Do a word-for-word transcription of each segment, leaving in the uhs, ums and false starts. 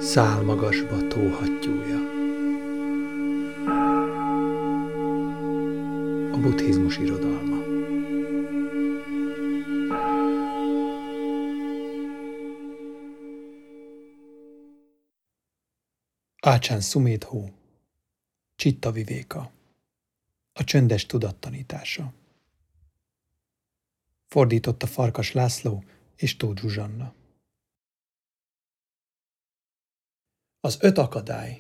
Szálmagasba tóhattyúja. A buddhizmus irodalma. Ácsán Szumédhó, Csitta Vivéka. A csöndes tudat tanítása. Fordította Farkas László és Tóth Zsuzsanna. Az öt akadály.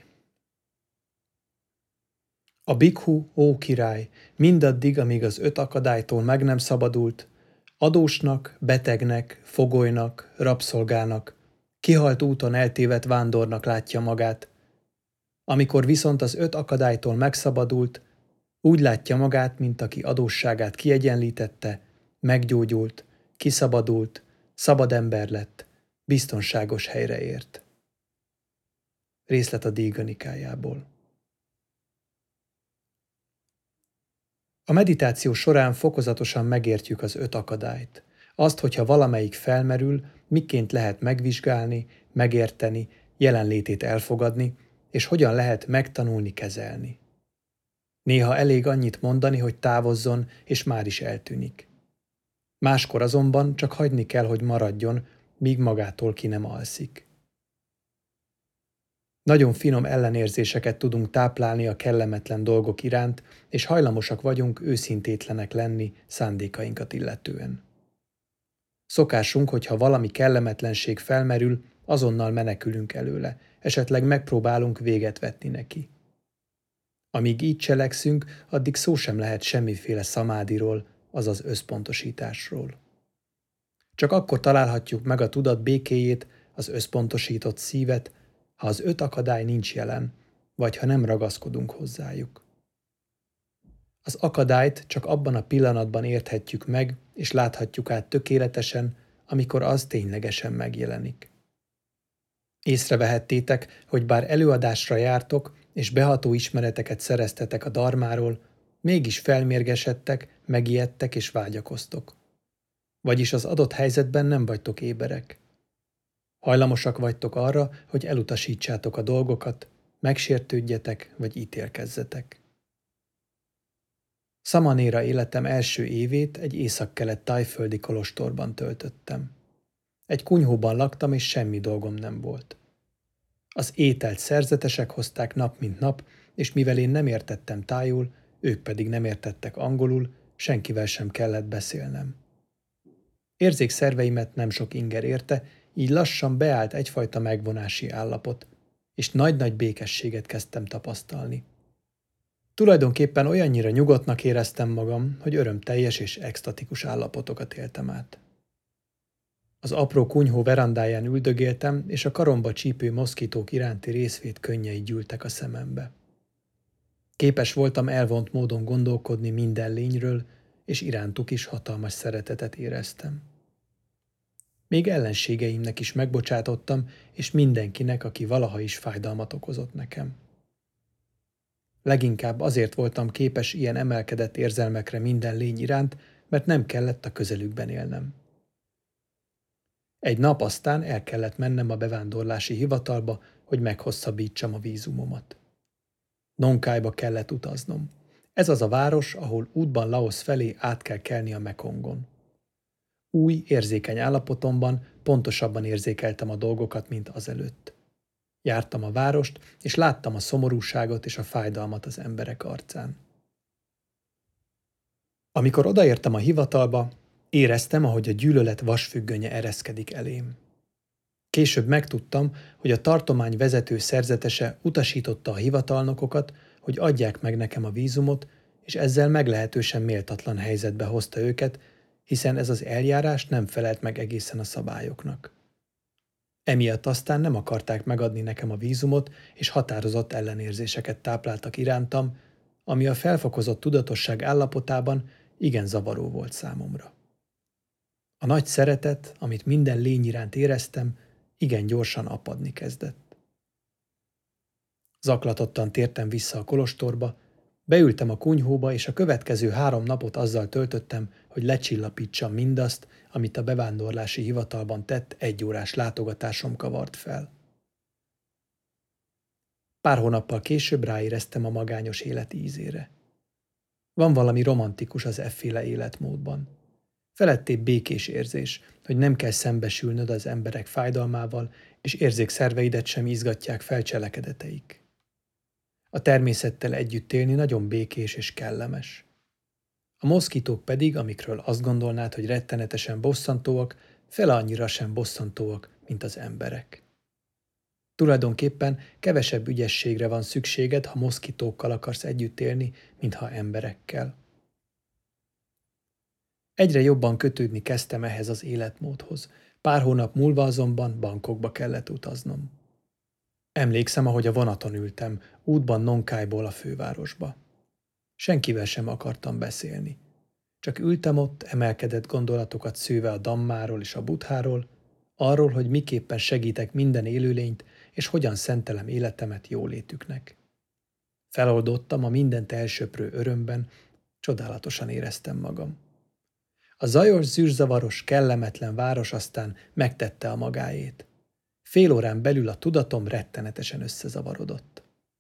A bhikkhu, ó király, mindaddig, amíg az öt akadálytól meg nem szabadult, adósnak, betegnek, fogolynak, rabszolgának, kihalt úton eltévedt vándornak látja magát. Amikor viszont az öt akadálytól megszabadult, úgy látja magát, mint aki adósságát kiegyenlítette, meggyógyult, kiszabadult, szabad ember lett, biztonságos helyre ért. Részlet a Dígha Nikájából. A meditáció során fokozatosan megértjük az öt akadályt. Azt, hogyha valamelyik felmerül, miként lehet megvizsgálni, megérteni, jelenlétét elfogadni, és hogyan lehet megtanulni kezelni. Néha elég annyit mondani, hogy távozzon, és már is eltűnik. Máskor azonban csak hagyni kell, hogy maradjon, míg magától ki nem alszik. Nagyon finom ellenérzéseket tudunk táplálni a kellemetlen dolgok iránt, és hajlamosak vagyunk őszintétlenek lenni szándékainkat illetően. Szokásunk, hogyha valami kellemetlenség felmerül, azonnal menekülünk előle, esetleg megpróbálunk véget vetni neki. Amíg így cselekszünk, addig szó sem lehet semmiféle szamádiról, azaz összpontosításról. Csak akkor találhatjuk meg a tudat békéjét, az összpontosított szívet, ha az öt akadály nincs jelen, vagy ha nem ragaszkodunk hozzájuk. Az akadályt csak abban a pillanatban érthetjük meg, és láthatjuk át tökéletesen, amikor az ténylegesen megjelenik. Észrevehettétek, hogy bár előadásra jártok, és beható ismereteket szereztetek a dharmáról, mégis felmérgesedtek, megijedtek és vágyakoztok. Vagyis az adott helyzetben nem vagytok éberek. Hajlamosak vagytok arra, hogy elutasítsátok a dolgokat, megsértődjetek vagy ítélkezzetek. Szamanéra életem első évét egy északkelet tájföldi kolostorban töltöttem. Egy kunyhóban laktam, és semmi dolgom nem volt. Az ételt szerzetesek hozták nap mint nap, és mivel én nem értettem tájul, ők pedig nem értettek angolul, senkivel sem kellett beszélnem. Érzékszerveimet nem sok inger érte, így lassan beállt egyfajta megvonási állapot, és nagy-nagy békességet kezdtem tapasztalni. Tulajdonképpen olyannyira nyugodtnak éreztem magam, hogy örömteljes és extatikus állapotokat éltem át. Az apró kunyhó verandáján üldögéltem, és a karomba csípő moszkitók iránti részvét könnyei gyűltek a szemembe. Képes voltam elvont módon gondolkodni minden lényről, és irántuk is hatalmas szeretetet éreztem. Még ellenségeimnek is megbocsátottam, és mindenkinek, aki valaha is fájdalmat okozott nekem. Leginkább azért voltam képes ilyen emelkedett érzelmekre minden lény iránt, mert nem kellett a közelükben élnem. Egy nap aztán el kellett mennem a bevándorlási hivatalba, hogy meghosszabbítsam a vízumomat. Nonkájba kellett utaznom. Ez az a város, ahol útban Laosz felé át kell kelni a Mekongon. Új, érzékeny állapotomban pontosabban érzékeltem a dolgokat, mint azelőtt. Jártam a várost, és láttam a szomorúságot és a fájdalmat az emberek arcán. Amikor odaértem a hivatalba, éreztem, ahogy a gyűlölet vasfüggönye ereszkedik elém. Később megtudtam, hogy a tartomány vezető szerzetese utasította a hivatalnokokat, hogy adják meg nekem a vízumot, és ezzel meglehetősen méltatlan helyzetbe hozta őket, hiszen ez az eljárás nem felelt meg egészen a szabályoknak. Emiatt aztán nem akarták megadni nekem a vízumot, és határozott ellenérzéseket tápláltak irántam, ami a felfokozott tudatosság állapotában igen zavaró volt számomra. A nagy szeretet, amit minden lény iránt éreztem, igen gyorsan apadni kezdett. Zaklatottan tértem vissza a kolostorba, beültem a kunyhóba, és a következő három napot azzal töltöttem, hogy lecsillapítsam mindazt, amit a bevándorlási hivatalban tett egyórás látogatásom kavart fel. Pár hónappal később ráéreztem a magányos élet ízére. Van valami romantikus az efféle életmódban. Felettébb békés érzés, hogy nem kell szembesülnöd az emberek fájdalmával, és érzékszerveidet sem izgatják fel cselekedeteik. A természettel együtt élni nagyon békés és kellemes. A moszkitók pedig, amikről azt gondolnád, hogy rettenetesen bosszantóak, fele annyira sem bosszantóak, mint az emberek. Tulajdonképpen kevesebb ügyességre van szükséged, ha moszkitókkal akarsz együtt élni, mintha emberekkel. Egyre jobban kötődni kezdtem ehhez az életmódhoz. Pár hónap múlva azonban Bangkokba kellett utaznom. Emlékszem, ahogy a vonaton ültem, útban Nong Khaiból a fővárosba. Senkivel sem akartam beszélni. Csak ültem ott, emelkedett gondolatokat szőve a Dhammáról és a Buddháról, arról, hogy miképpen segítek minden élőlényt, és hogyan szentelem életemet jólétüknek. Feloldottam a mindent elsöprő örömben, csodálatosan éreztem magam. A zajos, zűrzavaros, kellemetlen város aztán megtette a magáét. Fél órán belül a tudatom rettenetesen összezavarodott.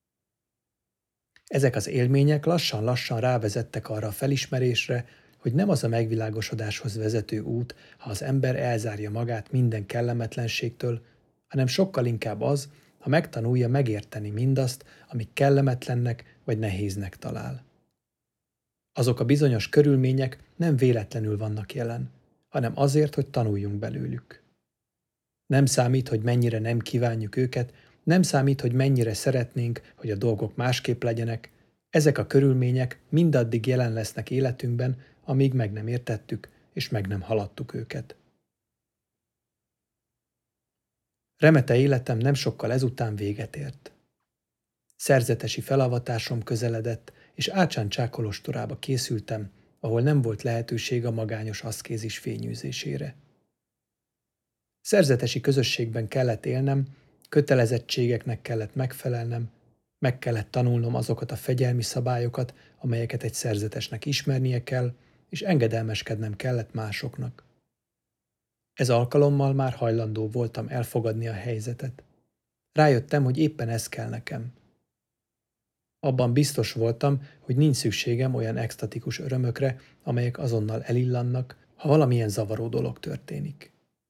Ezek az élmények lassan-lassan rávezettek arra a felismerésre, hogy nem az a megvilágosodáshoz vezető út, ha az ember elzárja magát minden kellemetlenségtől, hanem sokkal inkább az, ha megtanulja megérteni mindazt, amit kellemetlennek vagy nehéznek talál. Azok a bizonyos körülmények nem véletlenül vannak jelen, hanem azért, hogy tanuljunk belőlük. Nem számít, hogy mennyire nem kívánjuk őket, nem számít, hogy mennyire szeretnénk, hogy a dolgok másképp legyenek, ezek a körülmények mindaddig jelen lesznek életünkben, amíg meg nem értettük és meg nem haladtuk őket. Remete életem nem sokkal ezután véget ért. Szerzetesi felavatásom közeledett, és Ácsán-Csá kolostorába készültem, ahol nem volt lehetőség a magányos aszkézis fényűzésére. Szerzetesi közösségben kellett élnem, kötelezettségeknek kellett megfelelnem, meg kellett tanulnom azokat a fegyelmi szabályokat, amelyeket egy szerzetesnek ismernie kell, és engedelmeskednem kellett másoknak. Ez alkalommal már hajlandó voltam elfogadni a helyzetet. Rájöttem, hogy éppen ez kell nekem. Abban biztos voltam, hogy nincs szükségem olyan extatikus örömökre, amelyek azonnal elillannak, ha valamilyen zavaró dolog történik.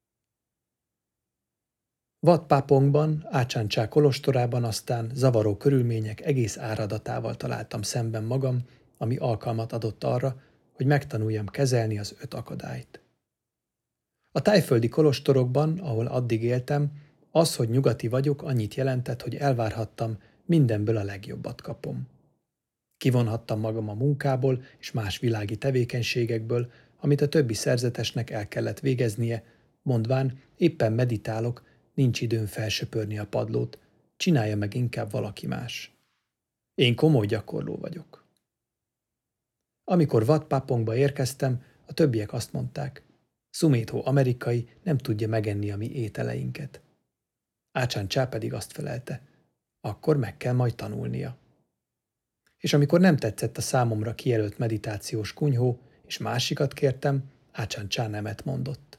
Wat Papongban, Ácsán-Csá kolostorában aztán zavaró körülmények egész áradatával találtam szemben magam, ami alkalmat adott arra, hogy megtanuljam kezelni az öt akadályt. A tájföldi kolostorokban, ahol addig éltem, az, hogy nyugati vagyok, annyit jelentett, hogy elvárhattam, mindenből a legjobbat kapom. Kivonhattam magam a munkából és más világi tevékenységekből, amit a többi szerzetesnek el kellett végeznie, mondván, éppen meditálok, nincs időm felsöpörni a padlót, csinálja meg inkább valaki más. Én komoly gyakorló vagyok. Amikor Wat Papongba érkeztem, a többiek azt mondták, Sumedho amerikai nem tudja megenni a mi ételeinket. Ácsán-Csá pedig azt felelte, akkor meg kell majd tanulnia. És amikor nem tetszett a számomra kijelölt meditációs kunyhó, és másikat kértem, Ácsán-Csá nemet mondott.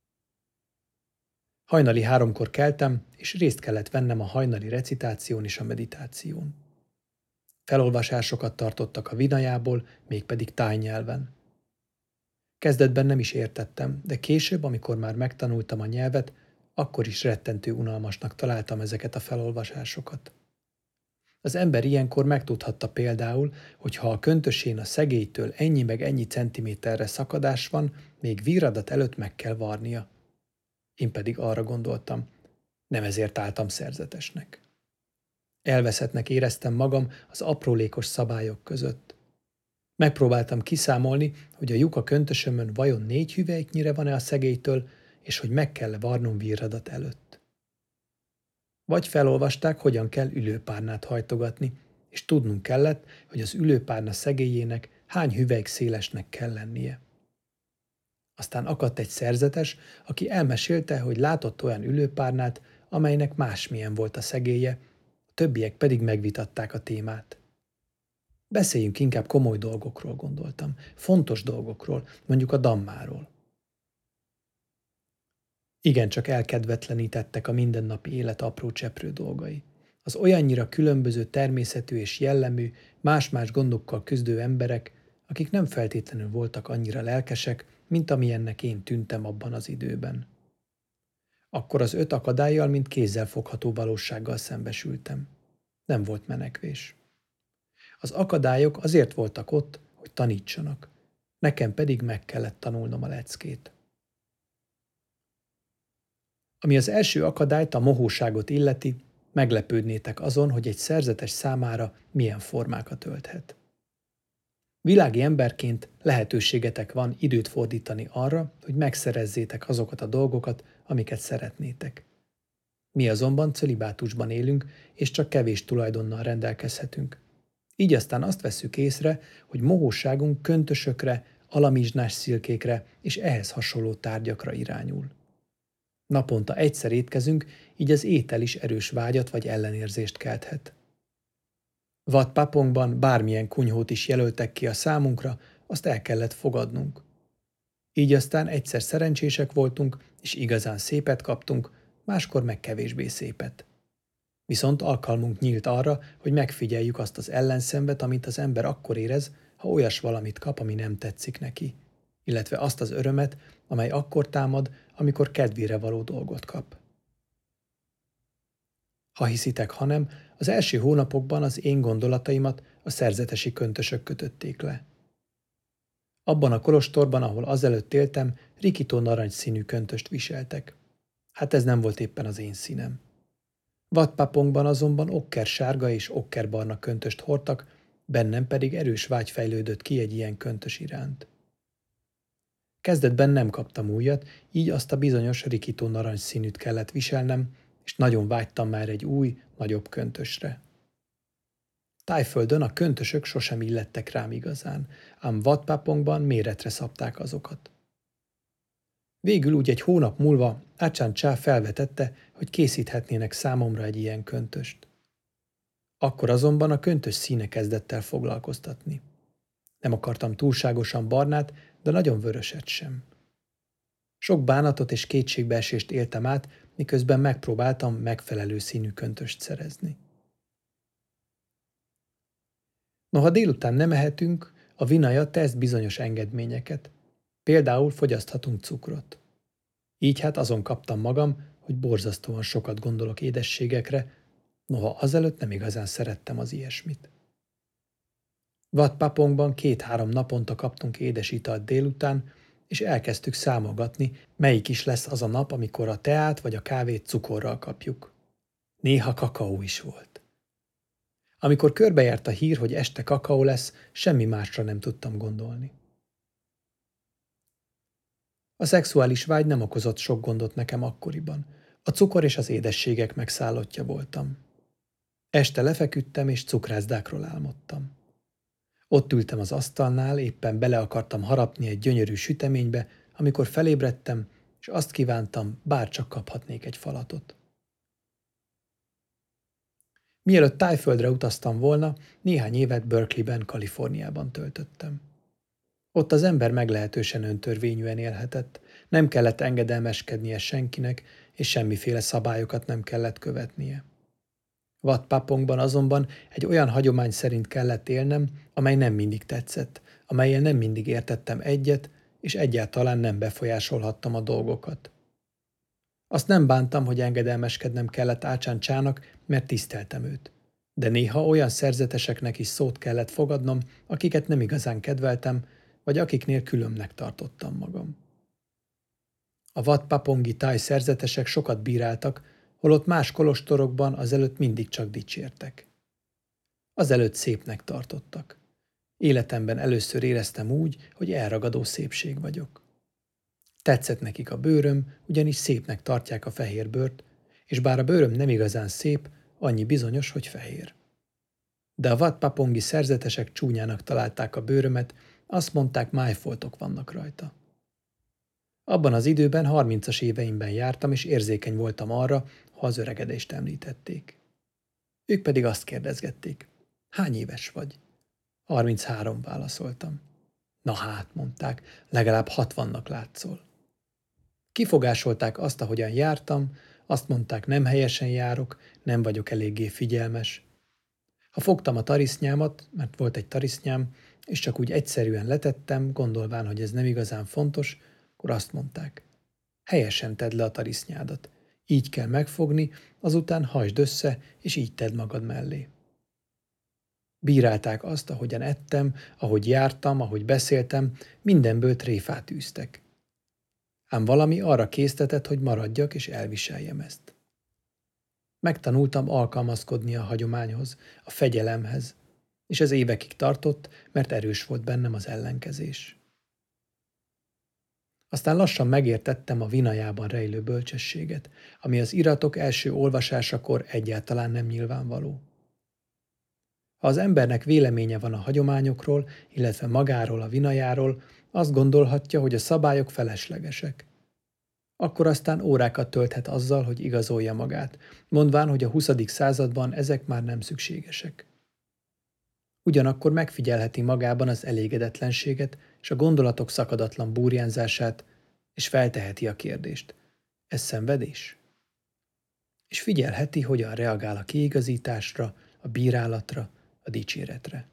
Hajnali háromkor keltem, és részt kellett vennem a hajnali recitáción és a meditáción. Felolvasásokat tartottak a Vinajából, mégpedig tájnyelven. Kezdetben nem is értettem, de később, amikor már megtanultam a nyelvet, akkor is rettentő unalmasnak találtam ezeket a felolvasásokat. Az ember ilyenkor megtudhatta például, hogy ha a köntösén a szegélytől ennyi meg ennyi centiméterre szakadás van, még víradat előtt meg kell varnia. Én pedig arra gondoltam, nem ezért álltam szerzetesnek. Elveszettnek éreztem magam az aprólékos szabályok között. Megpróbáltam kiszámolni, hogy a lyuk a köntösömön vajon négy hüvelyknyire van-e a szegélytől, és hogy meg kell varnom víradat előtt. Vagy felolvasták, hogyan kell ülőpárnát hajtogatni, és tudnunk kellett, hogy az ülőpárna szegélyének hány hüvelyk szélesnek kell lennie. Aztán akadt egy szerzetes, aki elmesélte, hogy látott olyan ülőpárnát, amelynek másmilyen volt a szegélye, a többiek pedig megvitatták a témát. Beszéljünk inkább komoly dolgokról, gondoltam, fontos dolgokról, mondjuk a Dhammáról. Igencsak elkedvetlenítettek a mindennapi élet apró cseprő dolgai. Az olyannyira különböző természetű és jellemű, más-más gondokkal küzdő emberek, akik nem feltétlenül voltak annyira lelkesek, mint amilyennek én tűntem abban az időben. Akkor az öt akadállyal, mint kézzelfogható valósággal szembesültem. Nem volt menekvés. Az akadályok azért voltak ott, hogy tanítsanak, nekem pedig meg kellett tanulnom a leckét. Ami az első akadályt, a mohóságot illeti, meglepődnétek azon, hogy egy szerzetes számára milyen formákat ölthet. Világi emberként lehetőségetek van időt fordítani arra, hogy megszerezzétek azokat a dolgokat, amiket szeretnétek. Mi azonban cölibátusban élünk, és csak kevés tulajdonnal rendelkezhetünk. Így aztán azt vesszük észre, hogy mohóságunk köntösökre, alamizsnás szilkékre és ehhez hasonló tárgyakra irányul. Naponta egyszer étkezünk, így az étel is erős vágyat vagy ellenérzést kelthet. Wat Papongban bármilyen kunyhót is jelöltek ki a számunkra, azt el kellett fogadnunk. Így aztán egyszer szerencsések voltunk, és igazán szépet kaptunk, máskor meg kevésbé szépet. Viszont alkalmunk nyílt arra, hogy megfigyeljük azt az ellenszenvet, amit az ember akkor érez, ha olyas valamit kap, ami nem tetszik neki, illetve azt az örömet, amely akkor támad, amikor kedvére való dolgot kap. Ha hiszitek, ha nem, az első hónapokban az én gondolataimat a szerzetesi köntösök kötötték le. Abban a kolostorban, ahol azelőtt éltem, rikító narancsszínű köntöst viseltek. Hát ez nem volt éppen az én színem. Wat Papongban azonban okkersárga és okkerbarna köntöst hordtak, bennem pedig erős vágy fejlődött ki egy ilyen köntös iránt. Kezdetben nem kaptam újat, így azt a bizonyos rikító narancsszínűt kellett viselnem, és nagyon vágytam már egy új, nagyobb köntösre. Tájföldön a köntösök sosem illettek rám igazán, ám Wat Papongban méretre szabták azokat. Végül úgy egy hónap múlva Ácsán Csá felvetette, hogy készíthetnének számomra egy ilyen köntöst. Akkor azonban a köntös színe kezdett el foglalkoztatni. Nem akartam túlságosan barnát, de nagyon vöröset sem. Sok bánatot és kétségbeesést éltem át, miközben megpróbáltam megfelelő színű köntöst szerezni. Noha délután nem ehetünk, a vinaja tesz bizonyos engedményeket. Például fogyaszthatunk cukrot. Így hát azon kaptam magam, hogy borzasztóan sokat gondolok édességekre, noha azelőtt nem igazán szerettem az ilyesmit. Wat Papongban két-három naponta kaptunk édes italt délután, és elkezdtük számolgatni, melyik is lesz az a nap, amikor a teát vagy a kávét cukorral kapjuk. Néha kakaó is volt. Amikor körbejárt a hír, hogy este kakaó lesz, semmi másra nem tudtam gondolni. A szexuális vágy nem okozott sok gondot nekem akkoriban. A cukor és az édességek megszállottja voltam. Este lefeküdtem és cukrászdákról álmodtam. Ott ültem az asztalnál, éppen bele akartam harapni egy gyönyörű süteménybe, amikor felébredtem, és azt kívántam, bárcsak kaphatnék egy falatot. Mielőtt Tájföldre utaztam volna, néhány évet Berkeleyben, Kaliforniában töltöttem. Ott az ember meglehetősen öntörvényűen élhetett, nem kellett engedelmeskednie senkinek, és semmiféle szabályokat nem kellett követnie. Wat Papongban azonban egy olyan hagyomány szerint kellett élnem, amely nem mindig tetszett, amellyel nem mindig értettem egyet, és egyáltalán nem befolyásolhattam a dolgokat. Azt nem bántam, hogy engedelmeskednem kellett Ácsán Csának, mert tiszteltem őt. De néha olyan szerzeteseknek is szót kellett fogadnom, akiket nem igazán kedveltem, vagy akiknél különbnek tartottam magam. A Wat Papongi táj szerzetesek sokat bíráltak, holott más kolostorokban azelőtt mindig csak dicsértek. Azelőtt szépnek tartottak. Életemben először éreztem úgy, hogy elragadó szépség vagyok. Tetszett nekik a bőröm, ugyanis szépnek tartják a fehér bőrt, és bár a bőröm nem igazán szép, annyi bizonyos, hogy fehér. De a Wat Papongi szerzetesek csúnyának találták a bőrömet, azt mondták, májfoltok vannak rajta. Abban az időben, harmincas éveimben jártam, és érzékeny voltam arra, ha az öregedést említették. Ők pedig azt kérdezgették, hány éves vagy? harminchárom, válaszoltam. Na hát, mondták, legalább hatvannak látszol. Kifogásolták azt, ahogyan jártam, Azt mondták, nem helyesen járok, nem vagyok eléggé figyelmes. Ha fogtam a tarisznyámat, mert volt egy tarisznyám, és csak úgy egyszerűen letettem, gondolván, hogy ez nem igazán fontos, akkor azt mondták, helyesen tedd le a tarisznyádat. Így kell megfogni, azután hajtsd össze, és így tedd magad mellé. Bírálták azt, ahogyan ettem, ahogy jártam, ahogy beszéltem, mindenből tréfát űztek. Ám valami arra késztetett, hogy maradjak és elviseljem ezt. Megtanultam alkalmazkodni a hagyományhoz, a fegyelemhez, és ez évekig tartott, mert erős volt bennem az ellenkezés. Aztán lassan megértettem a Vinayában rejlő bölcsességet, ami az iratok első olvasásakor egyáltalán nem nyilvánvaló. Ha az embernek véleménye van a hagyományokról, illetve magáról a Vinajáról, azt gondolhatja, hogy a szabályok feleslegesek. Akkor aztán órákat tölthet azzal, hogy igazolja magát, mondván, hogy a huszadik században ezek már nem szükségesek. Ugyanakkor megfigyelheti magában az elégedetlenséget és a gondolatok szakadatlan burjánzását, és felteheti a kérdést. Ez szenvedés? És figyelheti, hogyan reagál a kiigazításra, a bírálatra, a dicséretre.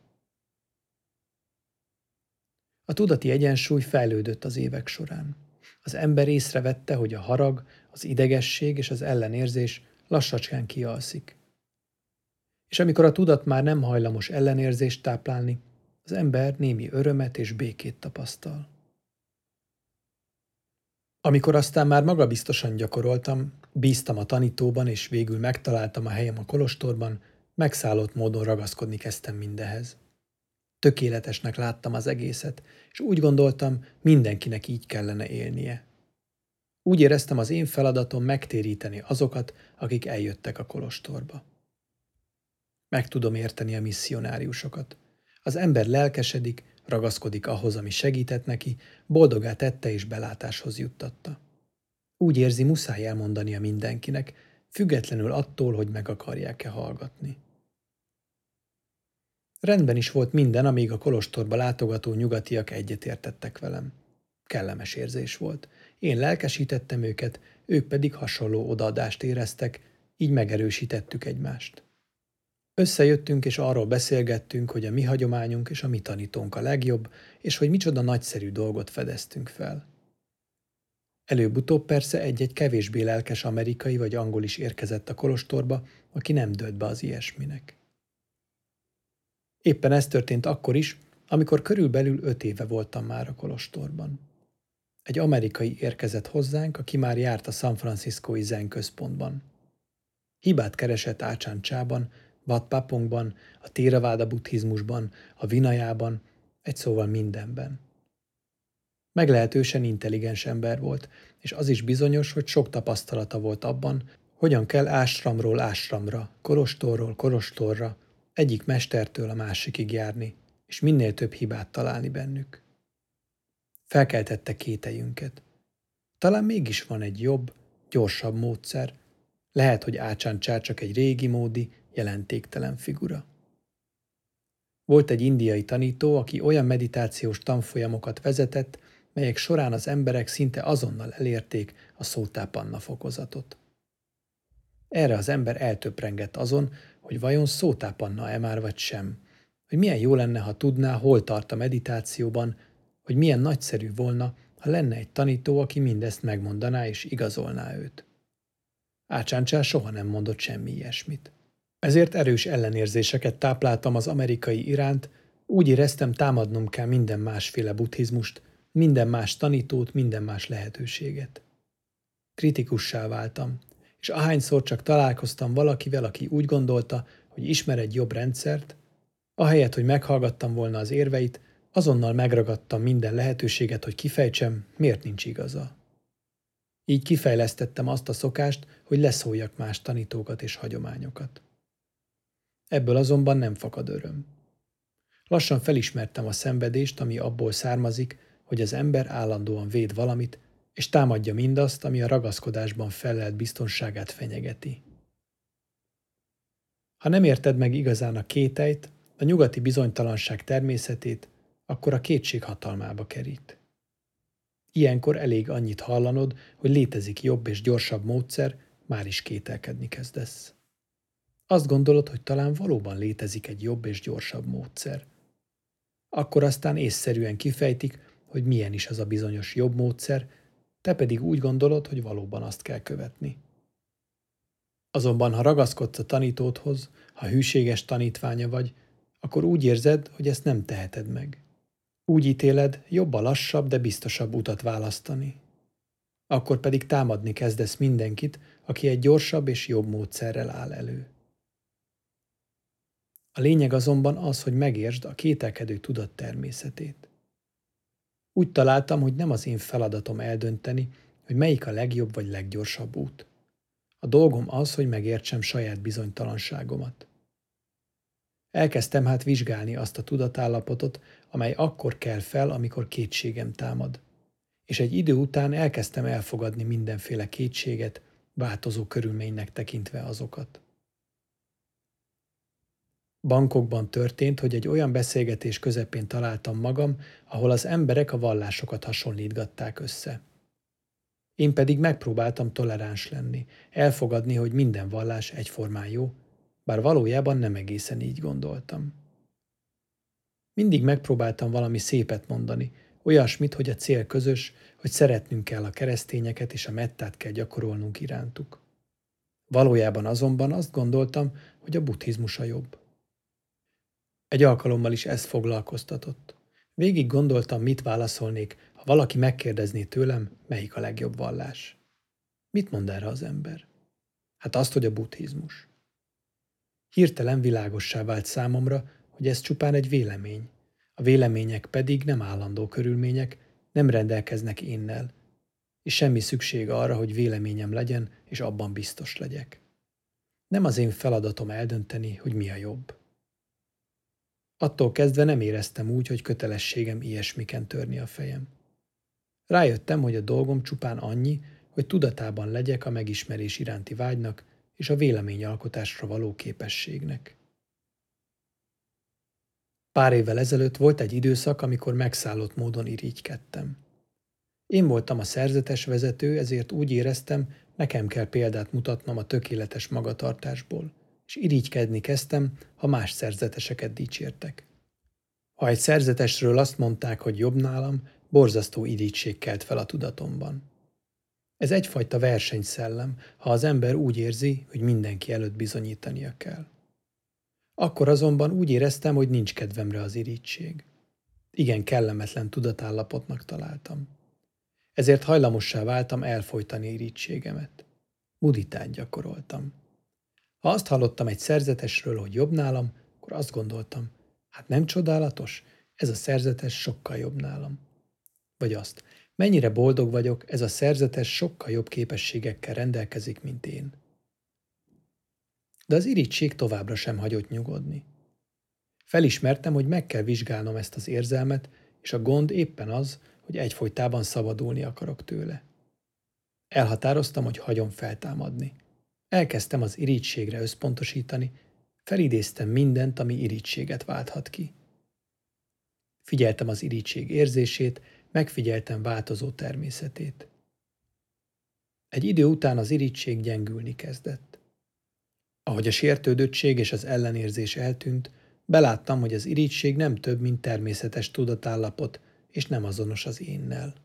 A tudati egyensúly fejlődött az évek során. Az ember észrevette, hogy a harag, az idegesség és az ellenérzés lassacskán kialszik. És amikor a tudat már nem hajlamos ellenérzést táplálni, az ember némi örömet és békét tapasztal. Amikor aztán már magabiztosan gyakoroltam, bíztam a tanítóban és végül megtaláltam a helyem a kolostorban, megszállott módon ragaszkodni kezdtem mindehez. Tökéletesnek láttam az egészet, és úgy gondoltam, mindenkinek így kellene élnie. Úgy éreztem, az én feladatom megtéríteni azokat, akik eljöttek a kolostorba. Meg tudom érteni a misszionáriusokat. Az ember lelkesedik, ragaszkodik ahhoz, ami segített neki, boldogá tette és belátáshoz juttatta. Úgy érzi, muszáj elmondania mindenkinek, függetlenül attól, hogy meg akarják-e hallgatni. Rendben is volt minden, amíg a kolostorba látogató nyugatiak egyetértettek velem. Kellemes érzés volt. Én lelkesítettem őket, ők pedig hasonló odaadást éreztek, így megerősítettük egymást. Összejöttünk és arról beszélgettünk, hogy a mi hagyományunk és a mi tanítónk a legjobb, és hogy micsoda nagyszerű dolgot fedeztünk fel. Előbb-utóbb persze egy-egy kevésbé lelkes amerikai vagy angol is érkezett a kolostorba, aki nem dőlt be az ilyesminek. Éppen ez történt akkor is, amikor körülbelül öt éve voltam már a kolostorban. Egy amerikai érkezett hozzánk, aki már járt a San Franciscói Zen központban. Hibát keresett Ácsán Csában, Wat Papongban, a Théraváda buddhizmusban, a Vinayában, egy szóval mindenben. Meglehetősen intelligens ember volt, és az is bizonyos, hogy sok tapasztalata volt abban, hogyan kell ásramról ásramra, kolostorról kolostorra, egyik mestertől a másikig járni, és minél több hibát találni bennük. Felkeltette kételyünket. Talán mégis van egy jobb, gyorsabb módszer, lehet, hogy Ácsán Csá csak egy régi módi, jelentéktelen figura. Volt egy indiai tanító, aki olyan meditációs tanfolyamokat vezetett, melyek során az emberek szinte azonnal elérték a szótápanna fokozatot. Erre az ember eltöprengett azon, hogy vajon szótápanna-e már vagy sem, hogy milyen jó lenne, ha tudná, hol tart a meditációban, hogy milyen nagyszerű volna, ha lenne egy tanító, aki mindezt megmondaná és igazolná őt. Ácsán Csá soha nem mondott semmi ilyesmit. Ezért erős ellenérzéseket tápláltam az amerikai iránt, úgy éreztem, támadnom kell minden másféle buddhizmust, minden más tanítót, minden más lehetőséget. Kritikussá váltam, és ahányszor csak találkoztam valakivel, aki úgy gondolta, hogy ismer egy jobb rendszert, ahelyett, hogy meghallgattam volna az érveit, azonnal megragadtam minden lehetőséget, hogy kifejtsem, miért nincs igaza. Így kifejlesztettem azt a szokást, hogy leszóljak más tanítókat és hagyományokat. Ebből azonban nem fakad öröm. Lassan felismertem a szenvedést, ami abból származik, hogy az ember állandóan véd valamit, és támadja mindazt, ami a ragaszkodásban fellelt biztonságát fenyegeti. Ha nem érted meg igazán a kételyt, a nyugati bizonytalanság természetét, akkor a kétség hatalmába kerít. Ilyenkor elég annyit hallanod, hogy létezik jobb és gyorsabb módszer, már is kételkedni kezdesz. Azt gondolod, hogy talán valóban létezik egy jobb és gyorsabb módszer. Akkor aztán észszerűen kifejtik, hogy milyen is az a bizonyos jobb módszer, te pedig úgy gondolod, hogy valóban azt kell követni. Azonban, ha ragaszkodsz a tanítódhoz, ha hűséges tanítványa vagy, akkor úgy érzed, hogy ezt nem teheted meg. Úgy ítéled, jobb a lassabb, de biztosabb utat választani. Akkor pedig támadni kezdesz mindenkit, aki egy gyorsabb és jobb módszerrel áll elő. A lényeg azonban az, hogy megértsd a kételkedő tudat természetét. Úgy találtam, hogy nem az én feladatom eldönteni, hogy melyik a legjobb vagy leggyorsabb út. A dolgom az, hogy megértsem saját bizonytalanságomat. Elkezdtem hát vizsgálni azt a tudatállapotot, amely akkor kell fel, amikor kétségem támad. És egy idő után elkezdtem elfogadni mindenféle kétséget, változó körülménynek tekintve azokat. Bankokban történt, hogy egy olyan beszélgetés közepén találtam magam, ahol az emberek a vallásokat hasonlítgatták össze. Én pedig megpróbáltam toleráns lenni, elfogadni, hogy minden vallás egyformán jó, bár valójában nem egészen így gondoltam. Mindig megpróbáltam valami szépet mondani, olyasmit, hogy a cél közös, hogy szeretnünk kell a keresztényeket és a mettát kell gyakorolnunk irántuk. Valójában azonban azt gondoltam, hogy a buddhizmus a jobb. Egy alkalommal is ez foglalkoztatott. Végig gondoltam, mit válaszolnék, ha valaki megkérdezné tőlem, melyik a legjobb vallás. Mit mond erre az ember? Hát azt, hogy a buddhizmus. Hirtelen világossá vált számomra, hogy ez csupán egy vélemény. A vélemények pedig nem állandó körülmények, nem rendelkeznek énnel, és semmi szükség arra, hogy véleményem legyen, és abban biztos legyek. Nem az én feladatom eldönteni, hogy mi a jobb. Attól kezdve nem éreztem úgy, hogy kötelességem ilyesmiken törni a fejem. Rájöttem, hogy a dolgom csupán annyi, hogy tudatában legyek a megismerés iránti vágynak és a véleményalkotásra való képességnek. Pár évvel ezelőtt volt egy időszak, amikor megszállott módon irigykedtem. Én voltam a szerzetes vezető, ezért úgy éreztem, nekem kell példát mutatnom a tökéletes magatartásból, és irigykedni kezdtem, ha más szerzeteseket dicsértek. Ha egy szerzetesről azt mondták, hogy jobb nálam, borzasztó irigység kelt fel a tudatomban. Ez egyfajta versenyszellem, ha az ember úgy érzi, hogy mindenki előtt bizonyítania kell. Akkor azonban úgy éreztem, hogy nincs kedvemre az irigység. Igen kellemetlen tudatállapotnak találtam. Ezért hajlamossá váltam elfojtani irigysségemet. Muditát gyakoroltam. Ha azt hallottam egy szerzetesről, hogy jobb nálam, akkor azt gondoltam, hát nem csodálatos, ez a szerzetes sokkal jobb nálam. Vagy azt, mennyire boldog vagyok, ez a szerzetes sokkal jobb képességekkel rendelkezik, mint én. De az irigység továbbra sem hagyott nyugodni. Felismertem, hogy meg kell vizsgálnom ezt az érzelmet, és a gond éppen az, hogy egyfolytában szabadulni akarok tőle. Elhatároztam, hogy hagyom feltámadni. Elkezdtem az irigységre összpontosítani, felidéztem mindent, ami irigységet válthat ki. Figyeltem az irigység érzését, megfigyeltem változó természetét. Egy idő után az irigység gyengülni kezdett. Ahogy a sértődöttség és az ellenérzés eltűnt, beláttam, hogy az irigység nem több, mint természetes tudatállapot, és nem azonos az énnel.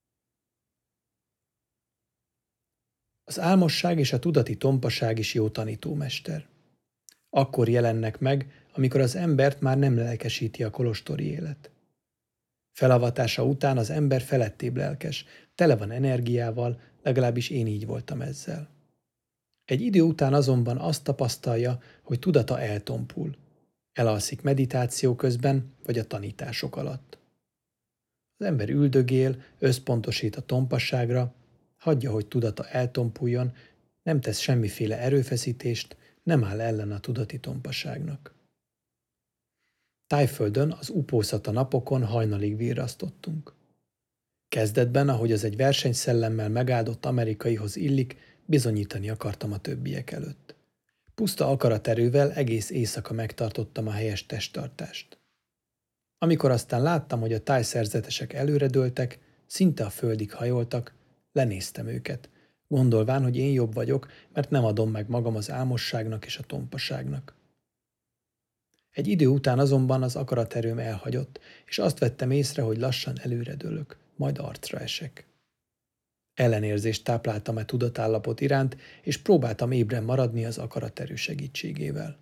Az álmosság és a tudati tompaság is jó tanítómester. Akkor jelennek meg, amikor az embert már nem lelkesíti a kolostori élet. Felavatása után az ember felettébb lelkes, tele van energiával, legalábbis én így voltam ezzel. Egy idő után azonban azt tapasztalja, hogy tudata eltompul. Elalszik meditáció közben, vagy a tanítások alatt. Az ember üldögél, összpontosít a tompasságra, hagyja, hogy tudata eltompuljon, nem tesz semmiféle erőfeszítést, nem áll ellen a tudati tompasságnak. Tájföldön az upószata napokon hajnalig virrasztottunk. Kezdetben, ahogy az egy versenyszellemmel megáldott amerikaihoz illik, bizonyítani akartam a többiek előtt. Puszta akaraterővel egész éjszaka megtartottam a helyes testtartást. Amikor aztán láttam, hogy a tájszerzetesek előredőltek, szinte a földig hajoltak, lenéztem őket. gondolván, hogy én jobb vagyok, mert nem adom meg magam az álmosságnak és a tompaságnak. Egy idő után azonban az akaraterőm elhagyott, és azt vettem észre, hogy lassan előredőlök, majd arcra esek. Ellenérzést tápláltam e tudatállapot iránt, és próbáltam ébren maradni az akaraterő segítségével.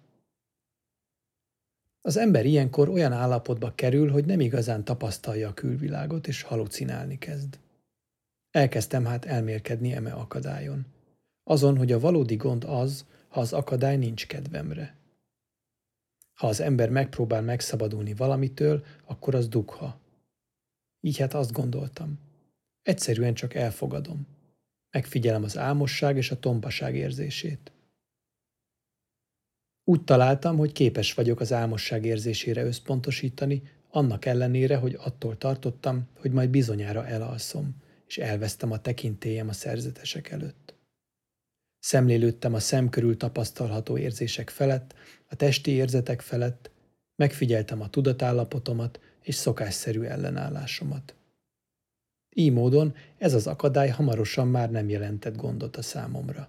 Az ember ilyenkor olyan állapotba kerül, hogy nem igazán tapasztalja a külvilágot, és halucinálni kezd. Elkezdtem hát elmélkedni eme akadályon. Azon, hogy a valódi gond az, ha az akadály nincs kedvemre. Ha az ember megpróbál megszabadulni valamitől, akkor az dugha. Így hát azt gondoltam. Egyszerűen csak elfogadom. Megfigyelem az álmosság és a tompaság érzését. Úgy találtam, hogy képes vagyok az álmosság érzésére összpontosítani, annak ellenére, hogy attól tartottam, hogy majd bizonyára elalszom, és elvesztem a tekintélyem a szerzetesek előtt. Szemlélődtem a szem körül tapasztalható érzések felett, a testi érzetek felett, megfigyeltem a tudatállapotomat és szokásszerű ellenállásomat. Így módon ez az akadály hamarosan már nem jelentett gondot a számomra.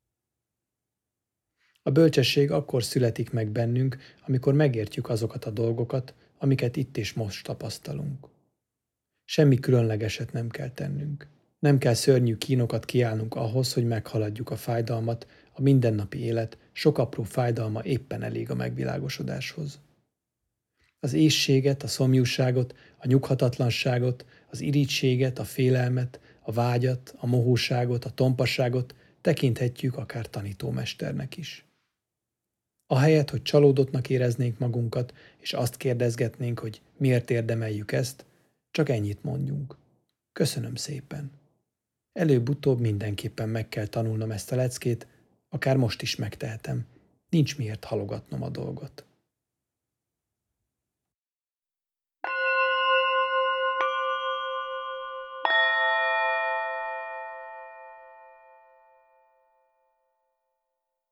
A bölcsesség akkor születik meg bennünk, amikor megértjük azokat a dolgokat, amiket itt és most tapasztalunk. Semmi különlegeset nem kell tennünk. Nem kell szörnyű kínokat kiállnunk ahhoz, hogy meghaladjuk a fájdalmat, a mindennapi élet sok apró fájdalma éppen elég a megvilágosodáshoz. Az éhséget, a szomjúságot, a nyughatatlanságot, az irítséget, a félelmet, a vágyat, a mohóságot, a tompasságot tekinthetjük akár tanítómesternek is. Ahelyett, hogy csalódottnak éreznénk magunkat, és azt kérdezgetnénk, hogy miért érdemeljük ezt, csak ennyit mondjunk. Köszönöm szépen. Előbb-utóbb mindenképpen meg kell tanulnom ezt a leckét, akár most is megtehetem. Nincs miért halogatnom a dolgot.